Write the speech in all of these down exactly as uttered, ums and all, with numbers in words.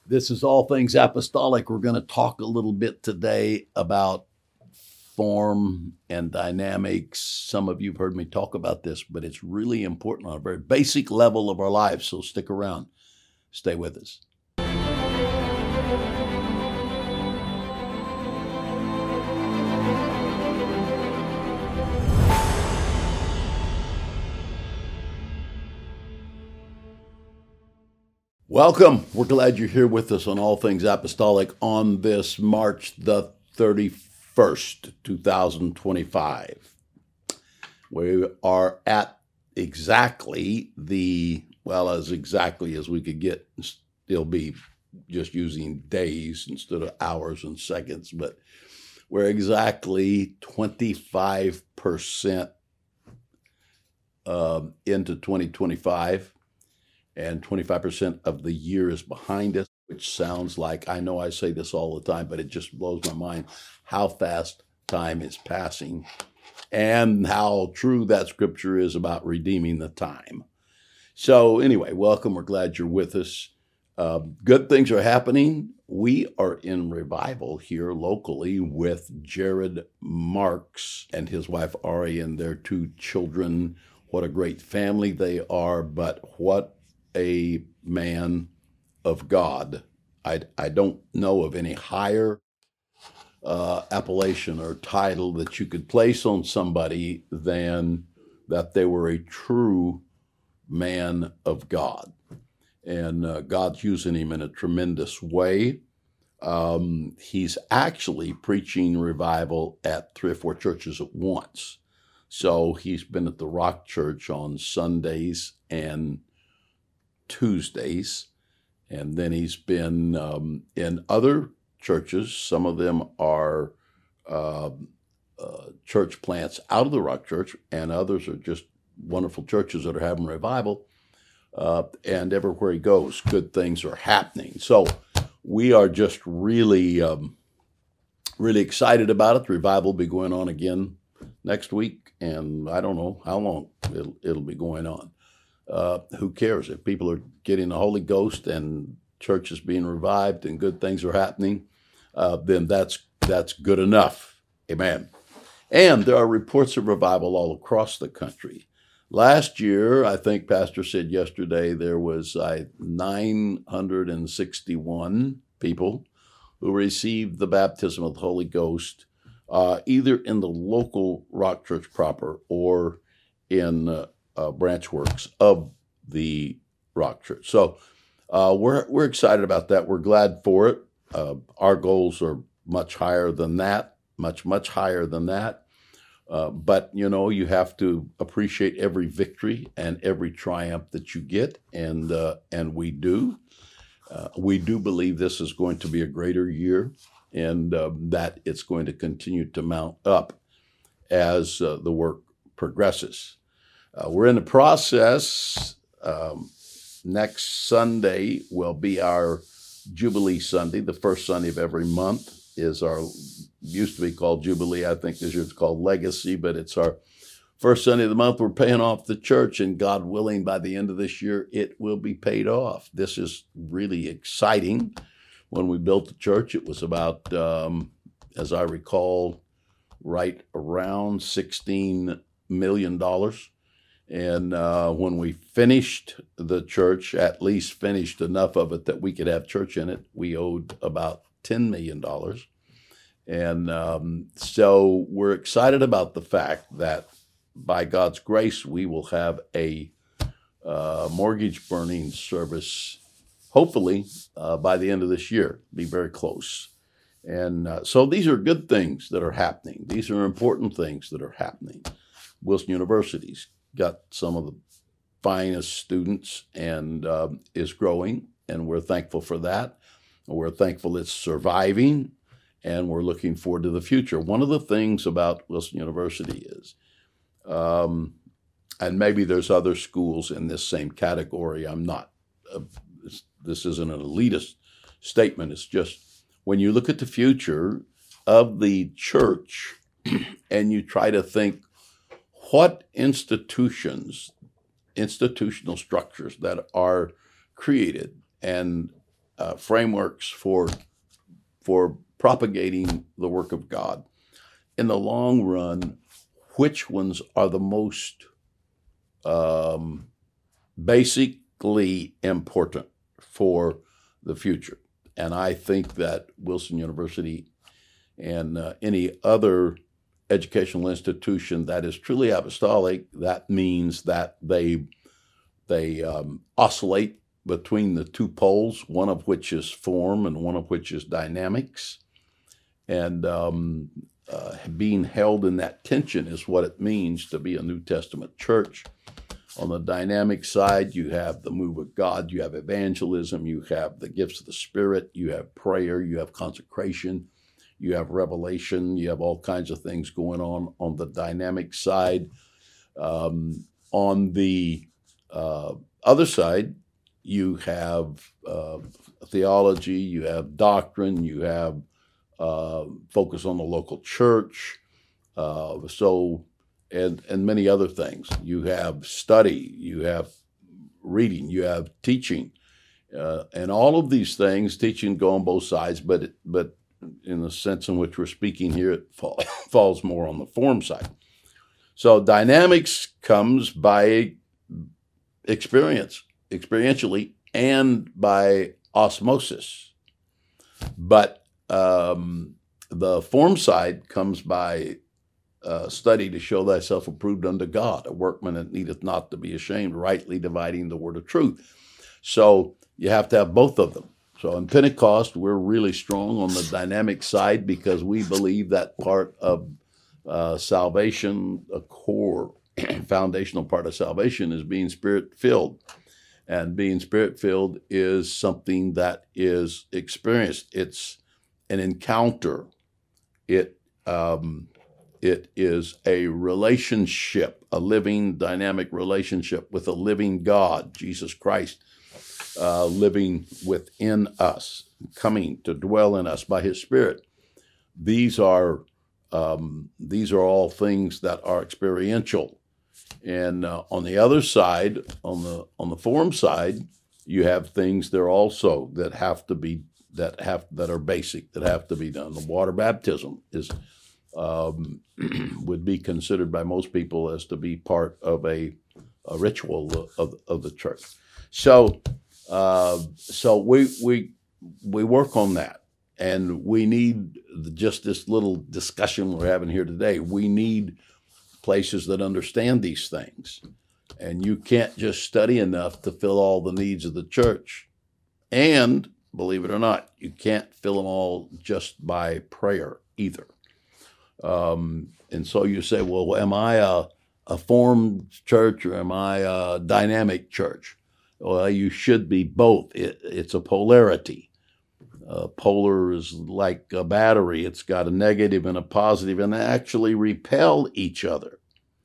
This is All Things Apostolic. We're going to talk a little bit today about form and dynamics. Some of you have heard me talk about this, but it's really important on a very basic level of our lives. So stick around. Stay with us. Welcome. We're glad you're here with us on All Things Apostolic on this March the thirty-first, twenty twenty-five. We are at exactly the, well, as exactly as we could get, still be just using days instead of hours and seconds, but we're exactly twenty-five percent uh, into twenty twenty-five. And twenty-five percent of the year is behind us, which sounds like, I know I say this all the time, but it just blows my mind how fast time is passing and how true that scripture is about redeeming the time. So anyway, welcome. We're glad you're with us. Uh, good things are happening. We are in revival here locally with Jared Marks and his wife Ari and their two children. What a great family they are, but what a man of God. I, I don't know of any higher uh, appellation or title that you could place on somebody than that they were a true man of God. And uh, God's using him in a tremendous way. Um, he's actually preaching revival at three or four churches at once. So he's been at the Rock Church on Sundays and Tuesdays, and then he's been um, in other churches. Some of them are uh, uh, church plants out of the Rock Church, and others are just wonderful churches that are having revival. Uh, and everywhere he goes, good things are happening. So we are just really, um, really excited about it. The revival will be going on again next week, and I don't know how long it'll, it'll be going on. Uh, who cares? If people are getting the Holy Ghost and church is being revived and good things are happening, uh, then that's that's good enough. Amen. And there are reports of revival all across the country. Last year, I think Pastor said yesterday, there was uh, nine hundred sixty-one people who received the baptism of the Holy Ghost, uh, either in the local Rock Church proper or in uh, Uh, branch works of the Rock Church. So uh, we're we're excited about that. We're glad for it. Uh, our goals are much higher than that, much, much higher than that. Uh, but, you know, you have to appreciate every victory and every triumph that you get, and uh, and we do. Uh, we do believe this is going to be a greater year, and uh, that it's going to continue to mount up as uh, the work progresses. Uh, we're in the process. Um, next Sunday will be our Jubilee Sunday. The first Sunday of every month is our, used to be called Jubilee. I think this year it's called Legacy, but it's our first Sunday of the month. We're paying off the church, and God willing, by the end of this year, it will be paid off. This is really exciting. When we built the church, it was about, um, as I recall, right around sixteen million dollars. And uh, when we finished the church, at least finished enough of it that we could have church in it, we owed about ten million dollars. And um, so we're excited about the fact that by God's grace, we will have a uh, mortgage burning service, hopefully uh, by the end of this year, be very close. And uh, so these are good things that are happening. These are important things that are happening. Wilson University's got some of the finest students and um, is growing, and we're thankful for that. We're thankful it's surviving, and we're looking forward to the future. One of the things about Wilson University is, um, and maybe there's other schools in this same category, I'm not, uh, this, this isn't an elitist statement, it's just when you look at the future of the church and you try to think, what institutions, institutional structures that are created and uh, frameworks for for propagating the work of God. In the long run, which ones are the most um, basically important for the future? And I think that Wilson University and uh, any other educational institution that is truly apostolic, that means that they they um, oscillate between the two poles, one of which is form and one of which is dynamics. And um, uh, being held in that tension is what it means to be a New Testament church. On the dynamic side, you have the move of God, you have evangelism, you have the gifts of the Spirit, you have prayer, you have consecration, you have revelation, you have all kinds of things going on on the dynamic side. Um, on the uh, other side, you have uh, theology, you have doctrine, you have uh, focus on the local church, uh, so and and many other things. You have study, you have reading, you have teaching, uh, and all of these things. Teaching go on both sides, but it, but in the sense in which we're speaking here, it fall, falls more on the form side. So dynamics comes by experience, experientially, and by osmosis. But um, the form side comes by uh, study to show thyself approved unto God, a workman that needeth not to be ashamed, rightly dividing the word of truth. So you have to have both of them. So in Pentecost, we're really strong on the dynamic side because we believe that part of uh, salvation, a core foundational part of salvation, is being Spirit-filled. And being Spirit-filled is something that is experienced. It's an encounter. It um, it is a relationship, a living, dynamic relationship with a living God, Jesus Christ, uh, living within us, coming to dwell in us by His Spirit. These are um, these are all things that are experiential. And uh, on the other side, on the on the form side, you have things there also that have to be that have that are basic, that have to be done. The water baptism is um, would be considered by most people as to be part of a, a ritual of of the church. So uh, so we we we work on that, and we need just this little discussion we're having here today. We need places that understand these things. And you can't just study enough to fill all the needs of the church. And, believe it or not, you can't fill them all just by prayer either. Um, and so you say, well, am I a, a formed church or am I a dynamic church? Well, you should be both. It, it's a polarity. Uh, polar is like a battery. It's got a negative and a positive, and they actually repel each other.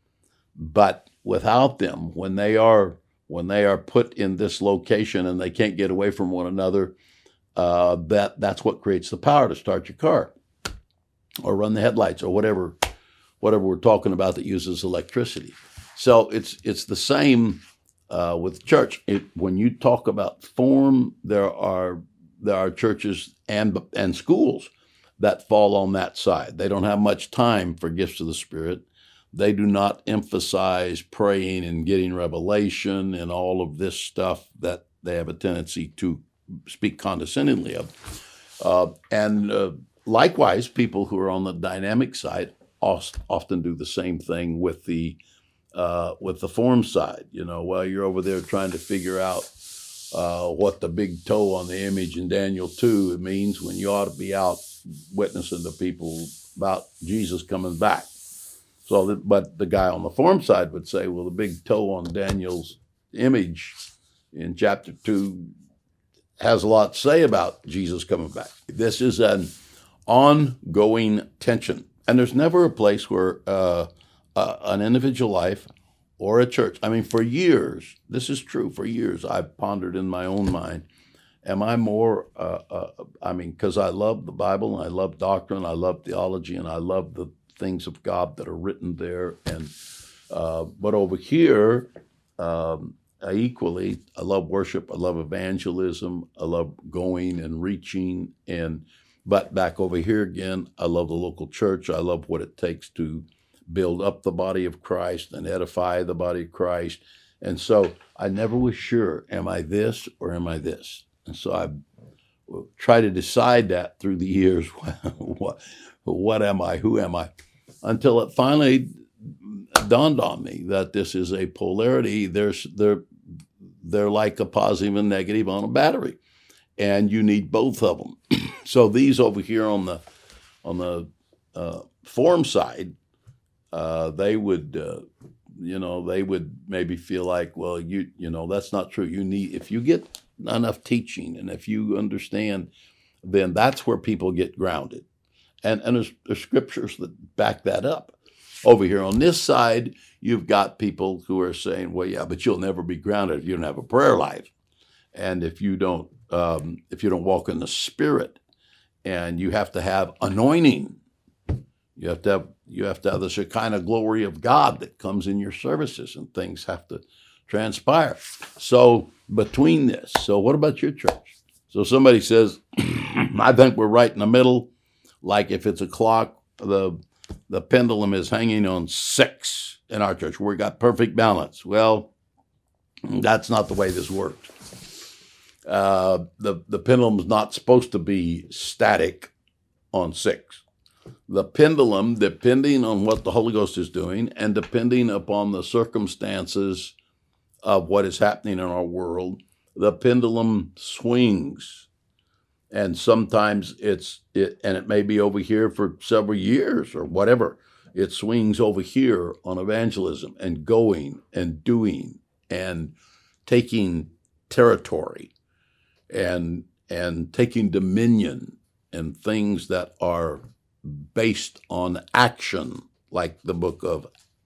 But without them, when they are when they are put in this location and they can't get away from one another, uh, that that's what creates the power to start your car or run the headlights or whatever whatever we're talking about that uses electricity. So it's it's the same uh, with church. It, when you talk about form, there are There are churches and and schools that fall on that side. They don't have much time for gifts of the Spirit. They do not emphasize praying and getting revelation and all of this stuff that they have a tendency to speak condescendingly of. Uh, and uh, likewise, people who are on the dynamic side often do the same thing with the uh, with the form side. You know, while you're over there trying to figure out Uh, what the big toe on the image in Daniel two means, when you ought to be out witnessing to people about Jesus coming back. So, that, but the guy on the form side would say, well, the big toe on Daniel's image in chapter two has a lot to say about Jesus coming back. This is an ongoing tension. And there's never a place where uh, uh, an individual life or a church. I mean, for years, this is true, for years, I've pondered in my own mind, am I more, uh, uh, I mean, because I love the Bible, and I love doctrine, I love theology, and I love the things of God that are written there. And uh, but over here, um, I equally, I love worship. I love evangelism. I love going and reaching. And but back over here again, I love the local church. I love what it takes to build up the body of Christ and edify the body of Christ. And so I never was sure, am I this or am I this? And so I try to decide that through the years. what, what am I? Who am I? Until it finally dawned on me that this is a polarity. There's they're they're like a positive and negative on a battery, and you need both of them. So these over here on the on the uh, form side, uh, they would uh, you know they would maybe feel like, well, you you know that's not true. You need if you get enough teaching and if you understand, then that's where people get grounded, and and there's, there's scriptures that back that up. Over here on this side, you've got people who are saying, well, yeah, but you'll never be grounded if you don't have a prayer life. And if you don't, um, if you don't walk in the Spirit, and you have to have anointing, you have to have, you have to have the Shekinah glory of God that comes in your services, and things have to transpire. So between this, so what about your church? So somebody says, I think we're right in the middle. Like if it's a clock, the The pendulum is hanging on six in our church. We got perfect balance. Well, that's not the way this works. Uh, the, the pendulum is not supposed to be static on six. The pendulum, depending on what the Holy Ghost is doing and depending upon the circumstances of what is happening in our world, the pendulum swings. And sometimes it's, it, and it may be over here for several years or whatever. It swings over here on evangelism and going and doing and taking territory and, and taking dominion and things that are based on action, like the book of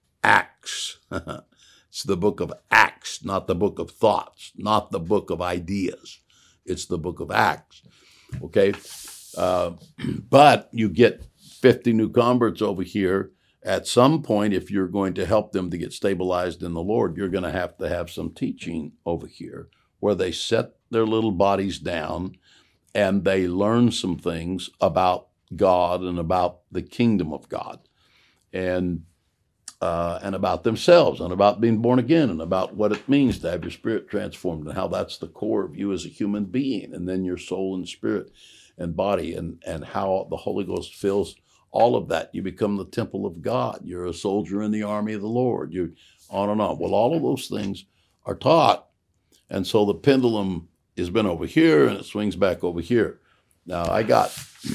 Acts. It's the book of Acts, not the book of thoughts, not the book of ideas. It's the book of Acts. Okay, uh, but you get fifty new converts over here. At some point, if you're going to help them to get stabilized in the Lord, you're going to have to have some teaching over here where they set their little bodies down and they learn some things about God and about the kingdom of God and uh, and about themselves and about being born again and about what it means to have your spirit transformed and how that's the core of you as a human being, and then your soul and spirit and body, and, and how the Holy Ghost fills all of that. You become the temple of God. You're a soldier in the army of the Lord. You on and on. Well, all of those things are taught. And so the pendulum has been over here and it swings back over here. Now, I got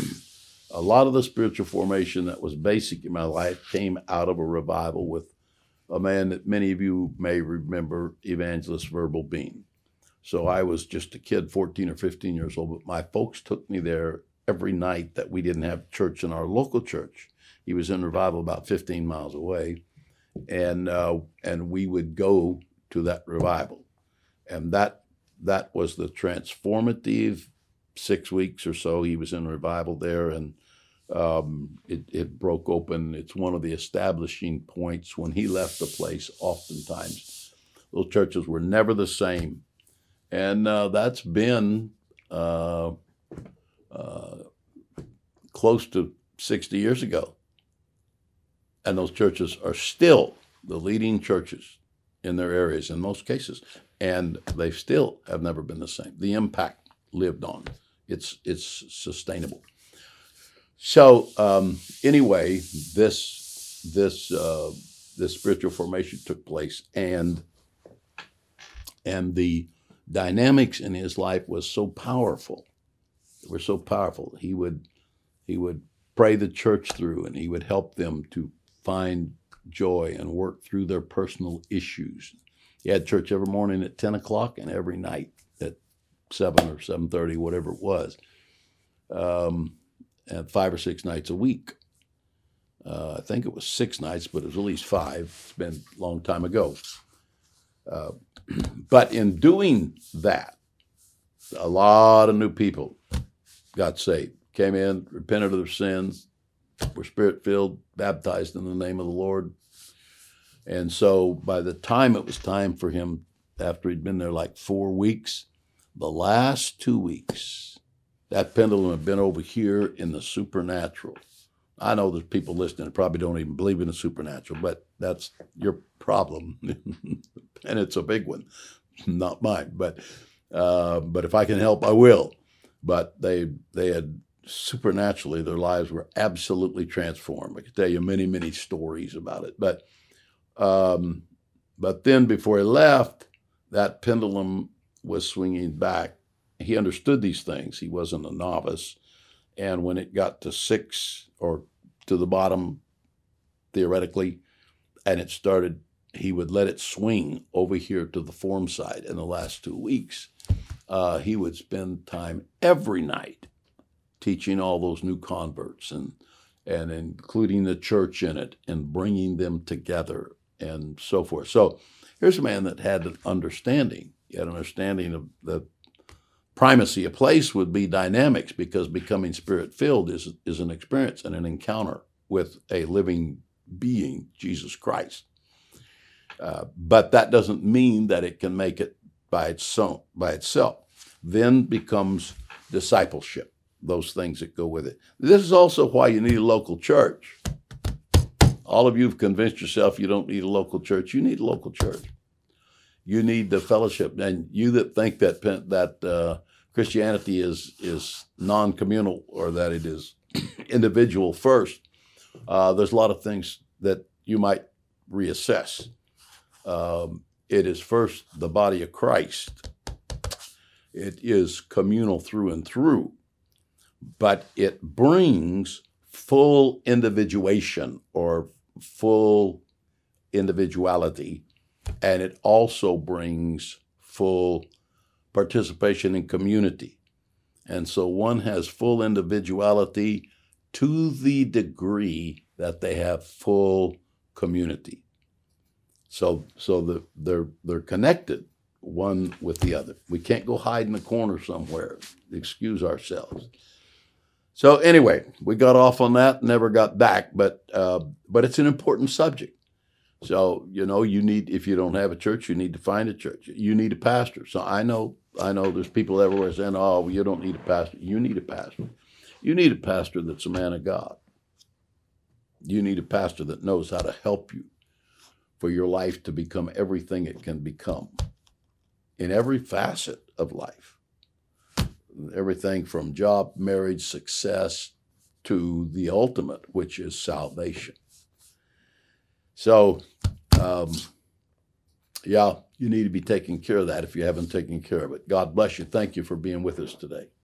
a lot of the spiritual formation that was basic in my life came out of a revival with a man that many of you may remember, Evangelist Verbal Bean. So I was just a kid, fourteen or fifteen years old, but my folks took me there every night that we didn't have church in our local church. He was in revival about fifteen miles away, and uh, and we would go to that revival. And that that was the transformative six weeks or so he was in revival there, and um, it, it broke open. It's one of the establishing points when he left the place. Oftentimes, those churches were never the same, and uh, that's been uh, uh, close to sixty years ago. And those churches are still the leading churches in their areas in most cases, and they still have never been the same. The impact lived on. It's it's sustainable. So um, anyway, this this uh, this spiritual formation took place, and and the dynamics in his life was so powerful. They were so powerful. He would he would pray the church through, and he would help them to find joy and work through their personal issues. He had church every morning at ten o'clock and every night at seven or seven thirty, whatever it was, um, and five or six nights a week. Uh, I think it was six nights, but it was at least five. It's been a long time ago. Uh, but in doing that, a lot of new people got saved, came in, repented of their sins, were spirit-filled, baptized in the name of the Lord. And so by the time it was time for him after he'd been there like four weeks. The last two weeks, that pendulum had been over here in the supernatural. I know there's people listening that probably don't even believe in the supernatural, but that's your problem. And it's a big one, not mine. But uh, but if I can help, I will. But they they had supernaturally, their lives were absolutely transformed. I could tell you many, many stories about it. But um, but then before he left, that pendulum was swinging back. He understood these things. He wasn't a novice. And when it got to six or to the bottom, theoretically, and it started, he would let it swing over here to the form side. In the last two weeks, uh, he would spend time every night teaching all those new converts and and including the church in it and bringing them together and so forth. So here's a man that had an understanding. He had an understanding of the primacy of place would be dynamics, because becoming spirit-filled is, is an experience and an encounter with a living being, Jesus Christ. Uh, but that doesn't mean that it can make it by itself. By itself. Then becomes discipleship, those things that go with it. This is also why you need a local church. All of you have convinced yourself you don't need a local church. You need a local church. You need the fellowship. And you that think that that uh, Christianity is is non-communal, or that it is individual first, uh, there's a lot of things that you might reassess. Um, it is first the body of Christ. It is communal through and through, but it brings full individuation or full individuality, and it also brings full participation in community. And so one has full individuality to the degree that they have full community. So so the, they're they're connected one with the other. We can't go hide in a corner somewhere, excuse ourselves. So anyway, we got off on that, never got back, but uh, but it's an important subject. So, you know, you need, if you don't have a church, you need to find a church. You need a pastor. So I know, I know there's people everywhere saying, oh, well, you don't need a pastor. You need a pastor. You need a pastor that's a man of God. You need a pastor that knows how to help you for your life to become everything it can become in every facet of life. Everything from job, marriage, success, to the ultimate, which is salvation. So, um, yeah, you need to be taking care of that if you haven't taken care of it. God bless you. Thank you for being with us today.